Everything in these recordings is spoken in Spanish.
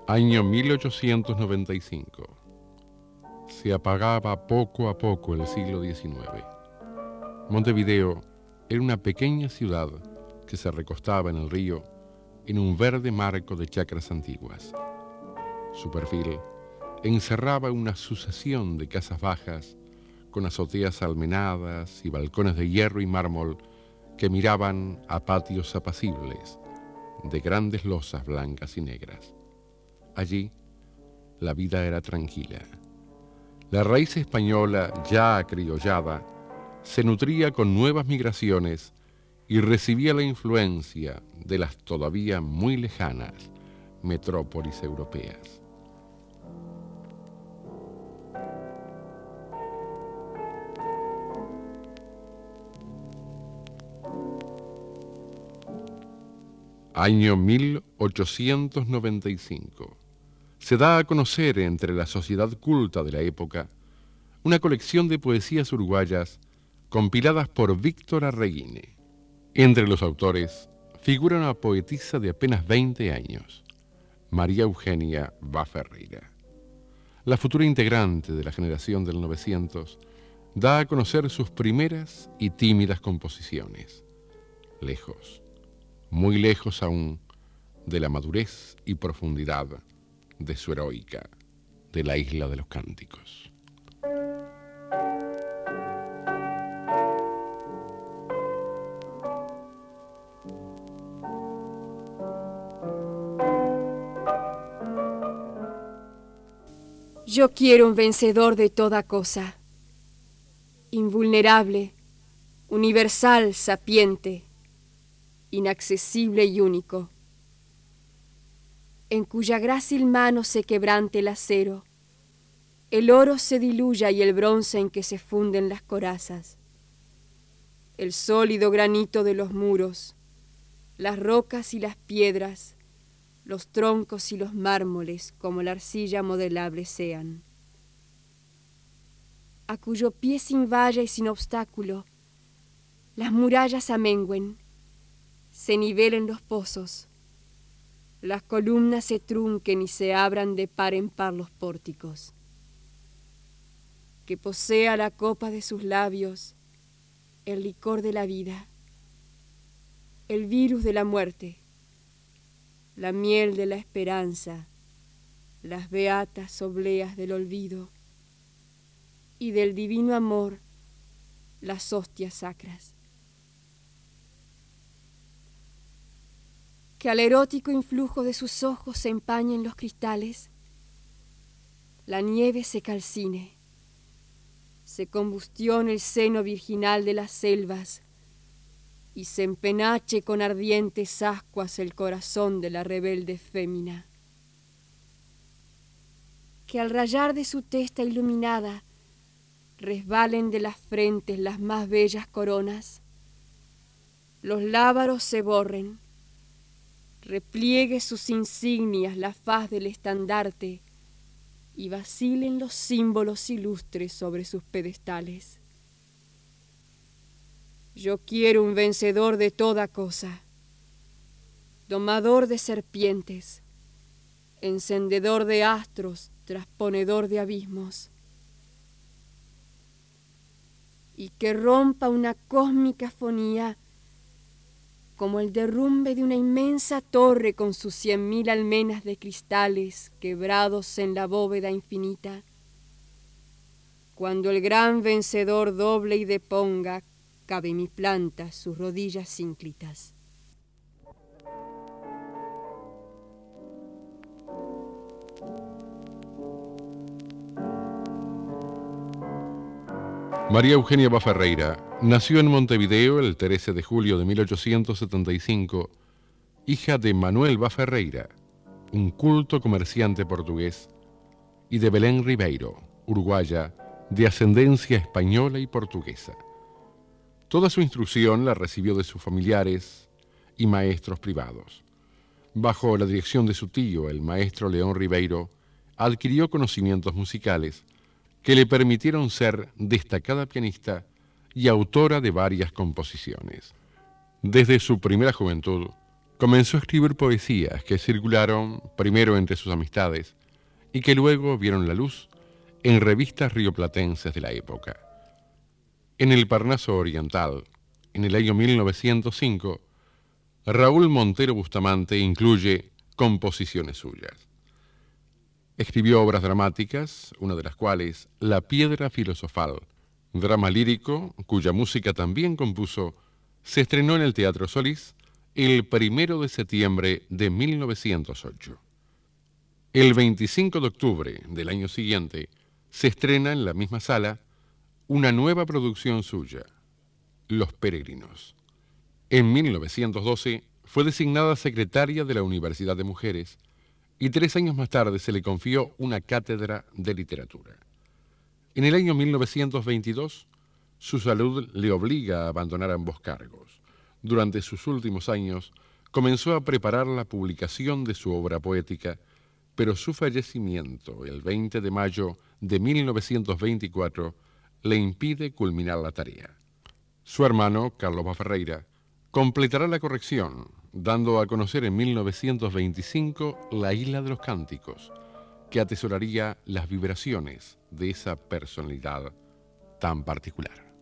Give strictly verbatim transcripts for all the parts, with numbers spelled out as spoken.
Año mil ochocientos noventa y cinco. Se apagaba poco a poco el siglo diecinueve. Montevideo era una pequeña ciudad que se recostaba en el río en un verde marco de chacras antiguas. Su perfil encerraba una sucesión de casas bajas con azoteas almenadas y balcones de hierro y mármol que miraban a patios apacibles de grandes losas blancas y negras. Allí la vida era tranquila. La raíz española, ya acriollada, se nutría con nuevas migraciones y recibía la influencia de las todavía muy lejanas metrópolis europeas. Año mil ochocientos noventa y cinco. Se da a conocer entre la sociedad culta de la época una colección de poesías uruguayas compiladas por Víctor Arreguine. Entre los autores figura una poetisa de apenas veinte años, María Eugenia Bá Ferreira. La futura integrante de la generación del novecientos da a conocer sus primeras y tímidas composiciones, lejos, muy lejos aún de la madurez y profundidad de su heroica, de la Isla de los Cánticos. Yo quiero un vencedor de toda cosa, invulnerable, universal, sapiente, inaccesible y único, en cuya grácil mano se quebrante el acero, el oro se diluya y el bronce en que se funden las corazas, el sólido granito de los muros, las rocas y las piedras, los troncos y los mármoles como la arcilla modelable sean, a cuyo pie sin valla y sin obstáculo las murallas amengüen, se nivelen los pozos, las columnas se trunquen y se abran de par en par los pórticos, que posea la copa de sus labios el licor de la vida, el virus de la muerte, la miel de la esperanza, las beatas obleas del olvido y del divino amor las hostias sacras. Que al erótico influjo de sus ojos se empañen los cristales, la nieve se calcine, se combustione el seno virginal de las selvas y se empenache con ardientes ascuas el corazón de la rebelde fémina. Que al rayar de su testa iluminada resbalen de las frentes las más bellas coronas, los lábaros se borren, repliegue sus insignias la faz del estandarte y vacilen los símbolos ilustres sobre sus pedestales. Yo quiero un vencedor de toda cosa, domador de serpientes, encendedor de astros, trasponedor de abismos, y que rompa una cósmica fonía como el derrumbe de una inmensa torre con sus cien mil almenas de cristales quebrados en la bóveda infinita, cuando el gran vencedor doble y deponga cabe mi planta sus rodillas ínclitas. María Eugenia Bá Ferreira nació en Montevideo el trece de julio de mil ochocientos setenta y cinco, hija de Manuel Bá Ferreira, un culto comerciante portugués, y de Belén Ribeiro, uruguaya, de ascendencia española y portuguesa. Toda su instrucción la recibió de sus familiares y maestros privados. Bajo la dirección de su tío, el maestro León Ribeiro, adquirió conocimientos musicales que le permitieron ser destacada pianista y autora de varias composiciones. Desde su primera juventud, comenzó a escribir poesías que circularon primero entre sus amistades y que luego vieron la luz en revistas rioplatenses de la época. En el Parnaso Oriental, en el año mil novecientos cinco, Raúl Montero Bustamante incluye composiciones suyas. Escribió obras dramáticas, una de las cuales, La Piedra Filosofal, drama lírico, cuya música también compuso, se estrenó en el Teatro Solís el primero de septiembre de mil novecientos ocho. El veinticinco de octubre del año siguiente se estrena en la misma sala una nueva producción suya, Los Peregrinos. En mil novecientos doce fue designada secretaria de la Universidad de Mujeres y tres años más tarde se le confió una cátedra de literatura. En el año mil novecientos veintidós, su salud le obliga a abandonar ambos cargos. Durante sus últimos años, comenzó a preparar la publicación de su obra poética, pero su fallecimiento, el veinte de mayo de mil novecientos veinticuatro, le impide culminar la tarea. Su hermano, Carlos Bafferreira, completará la corrección, dando a conocer en mil novecientos veinticinco La Isla de los Cánticos, que atesoraría las vibraciones de esa personalidad tan particular.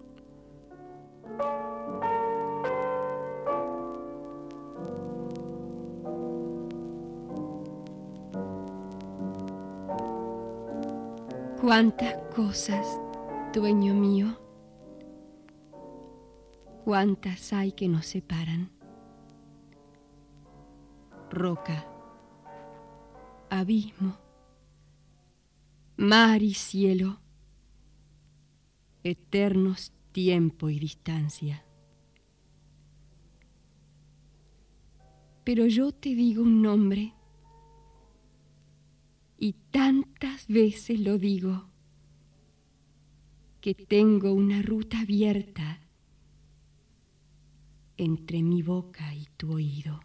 Cuántas cosas, dueño mío, cuántas hay que nos separan. Roca, abismo, mar y cielo, eternos tiempo y distancia. Pero yo te digo un nombre, y tantas veces lo digo, que tengo una ruta abierta entre mi boca y tu oído.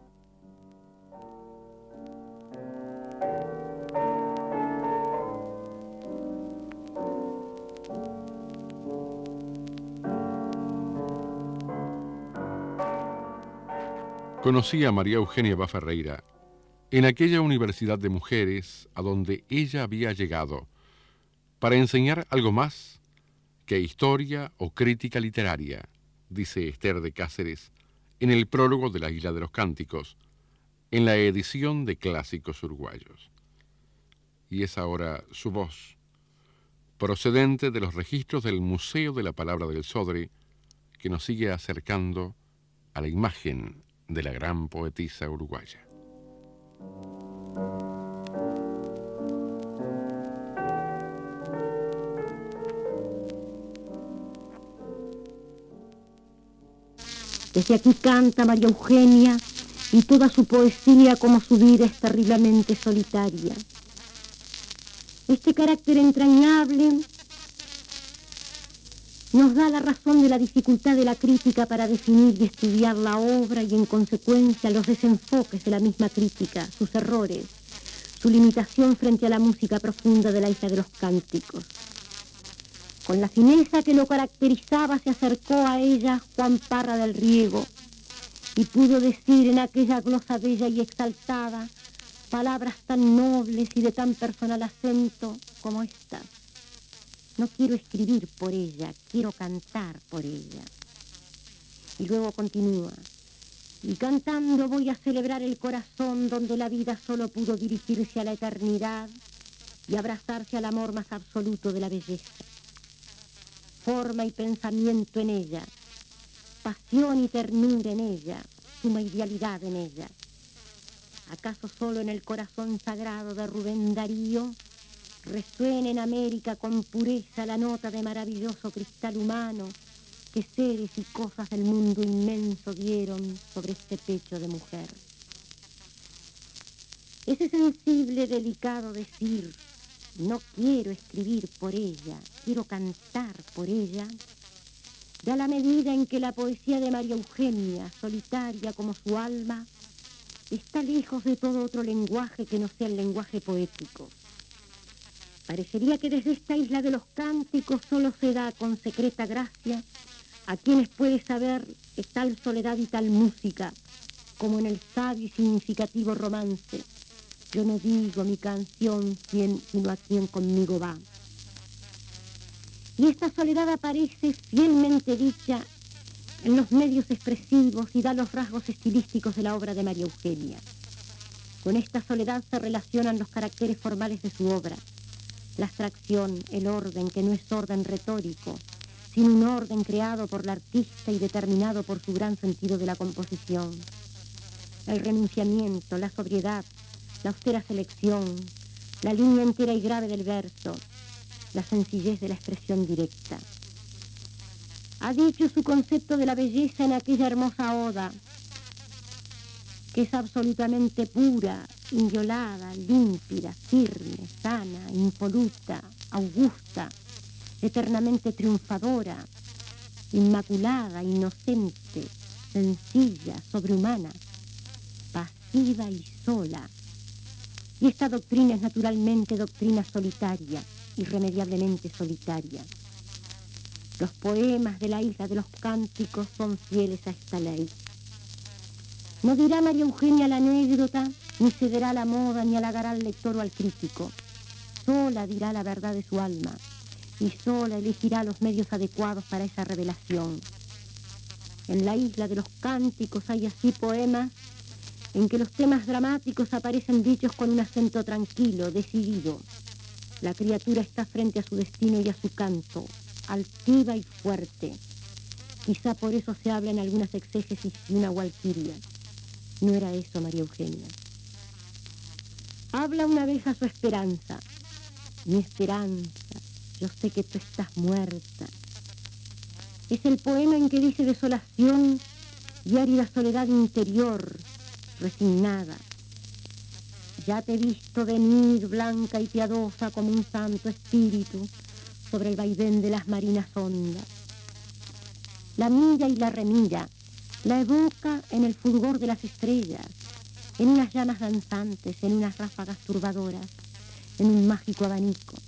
Conocí a María Eugenia Bafferreira en aquella universidad de mujeres a donde ella había llegado para enseñar algo más que historia o crítica literaria, dice Esther de Cáceres en el prólogo de La Isla de los Cánticos, en la edición de Clásicos Uruguayos. Y es ahora su voz, procedente de los registros del Museo de la Palabra del Sodre, que nos sigue acercando a la imagen de la gran poetisa uruguaya. Desde aquí canta María Eugenia y toda su poesía como su vida es terriblemente solitaria. Este carácter entrañable nos da la razón de la dificultad de la crítica para definir y estudiar la obra y en consecuencia los desenfoques de la misma crítica, sus errores, su limitación frente a la música profunda de la Isla de los Cánticos. Con la fineza que lo caracterizaba se acercó a ella Juan Parra del Riego y pudo decir en aquella glosa bella y exaltada palabras tan nobles y de tan personal acento como estas. No quiero escribir por ella, quiero cantar por ella. Y luego continúa. Y cantando voy a celebrar el corazón donde la vida solo pudo dirigirse a la eternidad y abrazarse al amor más absoluto de la belleza. Forma y pensamiento en ella, pasión y ternura en ella, suma idealidad en ella. ¿Acaso solo en el corazón sagrado de Rubén Darío resuena en América con pureza la nota de maravilloso cristal humano que seres y cosas del mundo inmenso dieron sobre este pecho de mujer? Ese sensible, delicado decir, no quiero escribir por ella, quiero cantar por ella, da la medida en que la poesía de María Eugenia, solitaria como su alma, está lejos de todo otro lenguaje que no sea el lenguaje poético. Parecería que desde esta Isla de los Cánticos solo se da con secreta gracia a quienes puede saber tal soledad y tal música, como en el sabio y significativo romance, yo no digo mi canción sino a quien conmigo va. Y esta soledad aparece fielmente dicha en los medios expresivos y da los rasgos estilísticos de la obra de María Eugenia. Con esta soledad se relacionan los caracteres formales de su obra, la abstracción, el orden, que no es orden retórico, sino un orden creado por la artista y determinado por su gran sentido de la composición. El renunciamiento, la sobriedad, la austera selección, la línea entera y grave del verso, la sencillez de la expresión directa. Ha dicho su concepto de la belleza en aquella hermosa oda, que es absolutamente pura, inviolada, límpida, firme, sana, impoluta, augusta, eternamente triunfadora, inmaculada, inocente, sencilla, sobrehumana, pasiva y sola. Y esta doctrina es naturalmente doctrina solitaria, irremediablemente solitaria. Los poemas de la Isla de los Cánticos son fieles a esta ley. No dirá María Eugenia la anécdota, ni cederá a la moda, ni halagará al lector o al crítico. Sola dirá la verdad de su alma, y sola elegirá los medios adecuados para esa revelación. En la Isla de los Cánticos hay así poemas en que los temas dramáticos aparecen dichos con un acento tranquilo, decidido. La criatura está frente a su destino y a su canto, altiva y fuerte. Quizá por eso se habla en algunas exégesis de una walquiria. No era eso María Eugenia. Habla una vez a su esperanza. Mi esperanza, yo sé que tú estás muerta. Es el poema en que dice desolación y árida soledad interior, resignada. Ya te he visto venir blanca y piadosa como un santo espíritu sobre el vaivén de las marinas ondas. La mira y la remira, la evoca en el fulgor de las estrellas, en unas llamas danzantes, en unas ráfagas turbadoras, en un mágico abanico.